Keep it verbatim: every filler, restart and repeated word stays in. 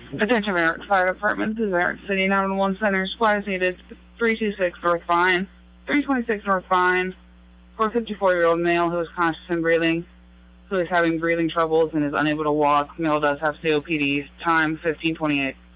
Attention Merritt Fire Department, this is Merritt City nine one one Center. Supplies needed. three two six North Vine, three twenty-six North Vine, for a fifty-four-year-old male who is conscious and breathing, who is having breathing troubles and is unable to walk. Male does have C O P D. Time fifteen twenty-eight.